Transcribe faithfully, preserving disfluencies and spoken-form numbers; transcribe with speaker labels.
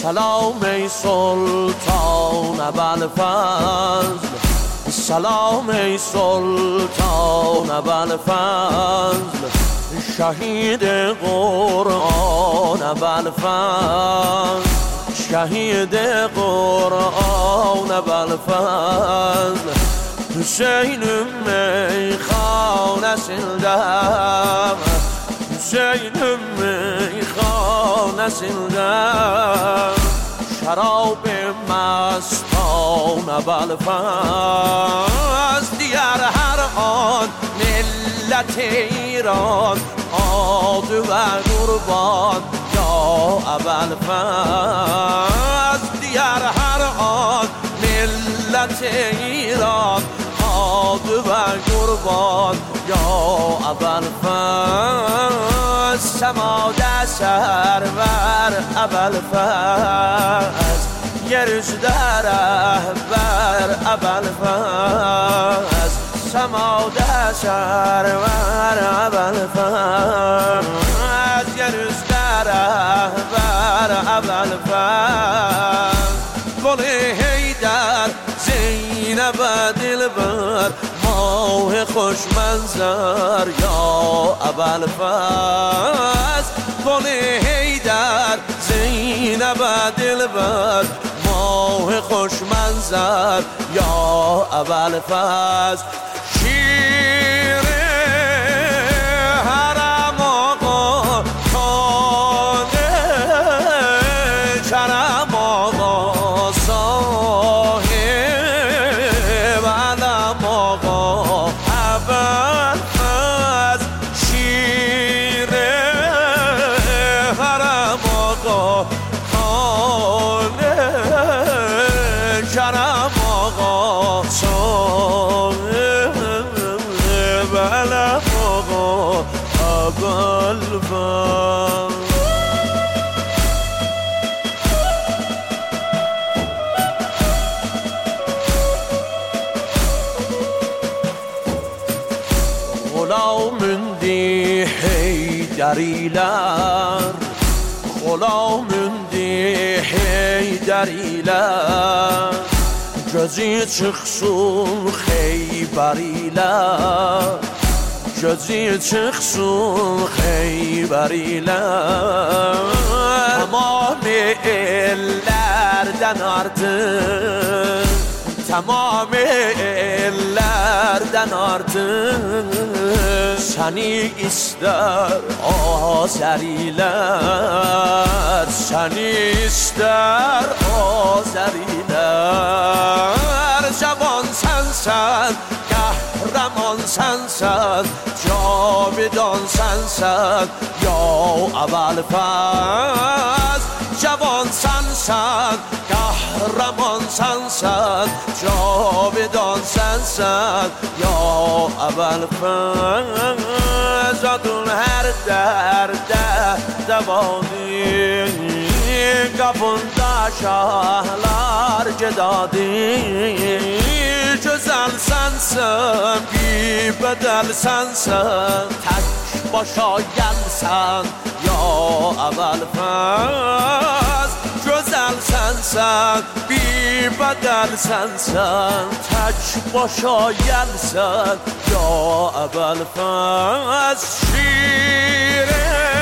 Speaker 1: سلام ای سلطان ابوالفضل، سلام ای سلطان ابوالفضل، شهید قرآن ابوالفضل، شهید قرآن ابوالفضل. Hüseyin'im meyhanesinde, Hüseyin'im meyhanesinde, şarab mastane Belfast. Diyar her an millet İran, adı ve kurban ya Belfast. Diyar her an millet İran, adı ve kurban ya Belfast. Semada server Belfast, yeryüzde rehber Belfast. Semada server Belfast, yeryüzde rehber Belfast. Gülü Heydar Zeynep Dilber, ماه خوش منظر یا ابوالفضل. گل حیدر زینب دلبر، ماه خوش منظر یا ابوالفضل. شیر حرم آقا خانه کرم آقا، صاحب علم آقا ابوالفضل. شیر حرم آقا خانه کرم آقا، صاحب علم آقا ابوالفضل. Gülamündi Heyderiler, Gülamündi Heyderiler, gözü çıksın Heyberiler, gözü çıksın Heyberiler. Tamam ellerden artık, tamam ellerden artık, seni ister Azeriler, seni ister Azeriler. Cavan sensen, kahraman sensen, cavidan sensen ya Abulfaz. Cavan sensen, kahraman sensen, cavidan sensen ya Abulfaz. Adın her derde devadi, kapında şahlar cedadi. Güzel sensen, bir bedel sensen, tek başa gelsen ya Abulfaz. Güzel sensen, bir bedel sensen, tek başa gelsen ya Abulfaz. Şirin